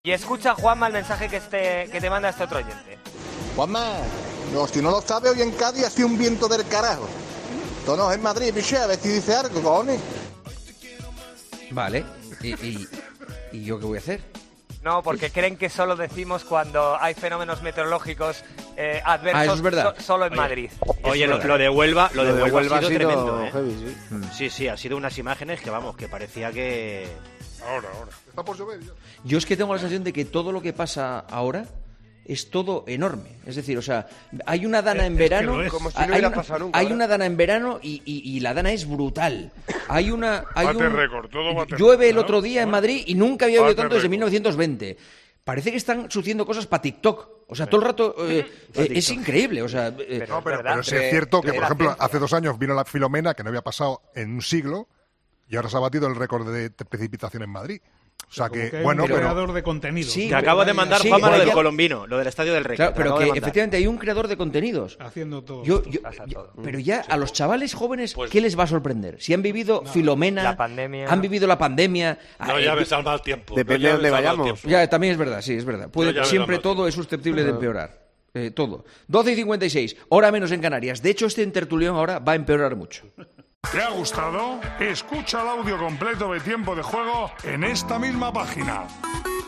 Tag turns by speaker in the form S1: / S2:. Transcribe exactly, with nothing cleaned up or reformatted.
S1: Y escucha, Juanma, el mensaje que, este, que te manda este otro oyente.
S2: Juanma, no, si no lo sabe, hoy en Cádiz hace un viento del carajo. Esto no es en Madrid, piche, a ver si dice algo, cojones.
S3: Vale, ¿y, y, y yo qué voy a hacer?
S1: No, porque creen que solo decimos cuando hay fenómenos meteorológicos eh, adversos.
S3: Ah, eso es verdad.
S1: so, solo en
S4: Oye,
S1: Madrid.
S4: Oye, lo, lo de Huelva, lo, lo de Huelva, Huelva ha sido,
S5: ha sido
S4: tremendo, ¿eh?
S5: heavy, sí.
S4: Sí, sí, ha sido unas imágenes que, vamos, que parecía que...
S6: Ahora, ahora. Está por llover ya.
S3: Yo es que tengo la sensación de que todo lo que pasa ahora es todo enorme. Es decir, o sea, hay una dana en verano,
S6: Como si no
S3: hay,
S6: hubiera
S3: una,
S6: pasado nunca,
S3: hay
S6: ¿verdad?
S3: una dana en verano y, y, y la dana es brutal. Hay una, hay
S6: Bate
S3: un,
S6: récord, todo bate
S3: llueve el
S6: récord,
S3: otro
S6: ¿no?
S3: día en Madrid y nunca había habido
S6: Bate
S3: tanto desde
S6: récord.
S3: mil novecientos veinte. Parece que están sucediendo cosas para TikTok. O sea, todo el rato eh, eh, es increíble. O sea, eh,
S1: Pero-
S6: No, pero,
S1: ¿verdad?
S6: pero sí es
S1: Eh,
S6: cierto que,
S1: es
S6: por
S1: la
S6: ejemplo,
S1: ciencia.
S6: hace dos años vino la Filomena, que no había pasado en un siglo, y ahora se ha batido el récord de te- precipitación en Madrid. O sea
S7: Como
S6: que,
S7: que hay
S6: bueno,
S7: un
S6: pero...
S7: creador de contenido.
S3: Sí,
S4: Te acabo de mandar,
S3: Sí,
S4: Juanma, lo
S3: vaya-
S4: del colombino, lo del estadio del Rey.
S3: claro,
S4: te
S3: pero
S4: acabo de
S3: que
S4: mandar.
S3: efectivamente hay un creador de contenidos.
S7: Haciendo todo.
S3: Yo,
S7: esto.
S3: yo-
S1: Pasa
S3: yo-
S1: todo.
S3: pero ya a los chavales jóvenes, ¿qué les va a sorprender? Si han vivido Filomena,
S1: La pandemia.
S3: han vivido la pandemia.
S8: No
S3: eh,
S8: llames al mal tiempo.
S5: Depende
S8: no llames
S5: de dónde
S8: al mal
S5: vayamos.
S8: tiempo.
S3: Ya, también es verdad, sí, es verdad. Puede-
S8: No, ya
S3: siempre
S8: veremos.
S3: todo es susceptible de empeorar. Eh, todo. doce y cincuenta y seis, hora menos en Canarias. De hecho, este intertulión ahora va a empeorar mucho.
S9: ¿Te ha gustado? Escucha el audio completo de Tiempo de Juego en esta misma página.